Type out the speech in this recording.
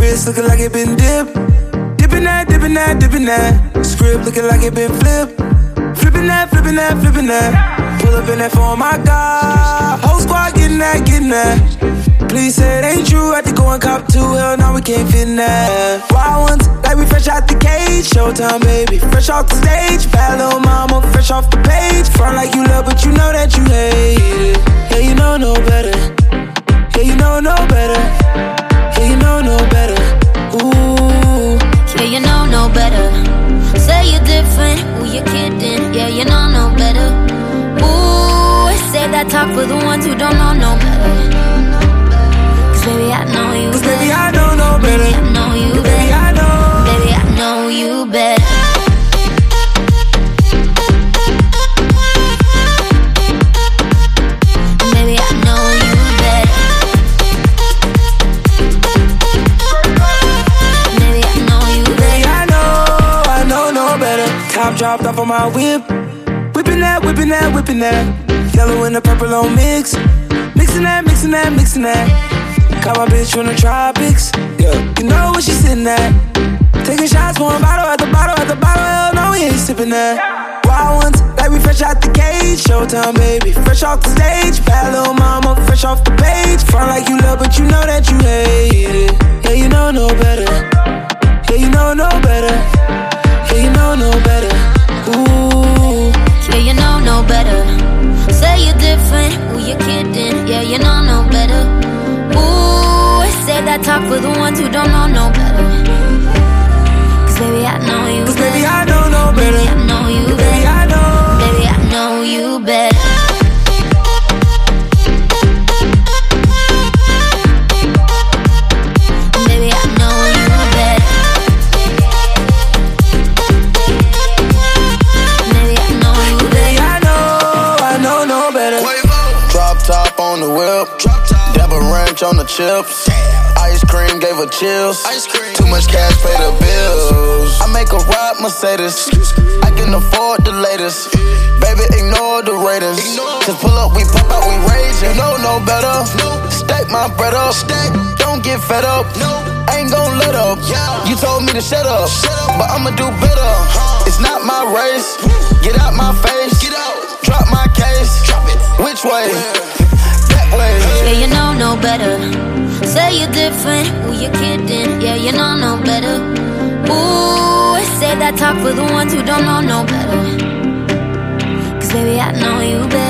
wrist looking like it been dipped. Dipping that, dipping that, dipping that. Script looking like it been flipped. Flipping that, flipping that, flipping that. Pull up in that phone, my God. Whole squad getting that, getting that. Please say it ain't true. Had to go and cop two. Hell no, we can't fit in that. Wild ones, like we fresh out the cage. Showtime, baby, fresh off the stage. Bad little mama, fresh off the page. Front like you love, but you know that you hate it. Yeah, you know no better. Yeah, you know no better. Yeah, you know no better. Ooh. Yeah, you know no better. Say you're different. Ooh, you're kidding. Yeah, you know no better. Ooh, say that talk for the ones who don't know no better. Baby, I know you better. Baby, I don't know better. Baby, I know you better. Baby, I know. Baby, I know you better. Baby, I know you better. Baby, I know you better. Baby, I know no better. Top dropped off on my whip. Whipping that, whipping that, whipping that. Yellow and the purple on mix. Mixing that, mixing that, mixing that. Caught my bitch from the tropics. Yeah, you know where she sitting at. Taking shots, pouring bottle at the bottle at the bottle. Hell no, we ain't sipping that. Wild ones, like we fresh out the cage. Showtime, baby, fresh off the stage. Bad little mama, fresh off the page. Front like you love, but you know that you hate it. Yeah, you know no better. Yeah, you know no better. Yeah, you know no better. Ooh. Yeah, you know no better. Say you're different. Ooh, you're kidding. Yeah, you know no better. Ooh, say that talk for the ones who don't know no better. Cause baby, I know you better. Baby, I don't know better. Baby, I know you better. Baby, I know. Baby, I know you better. Baby, I know you better. Baby, I know you better. Baby, I know no better. Drop top on the whip. Dabba ranch on the chips. Ice cream gave her chills. Too much cash, pay the bills. I make a ride Mercedes. I can afford the latest. Baby, ignore the ratings. Just pull up, we pop out, we rage. You know no better. Stack my bread up. Don't get fed up. Ain't gon' let up. You told me to shut up, but I'ma do better. It's not my race. Get out my face. Drop my case. Which way? Yeah, you know no better. Say you're different. Ooh, you're kidding. Yeah, you know no better. Ooh, say that talk for the ones who don't know no better. Cause baby, I know you better.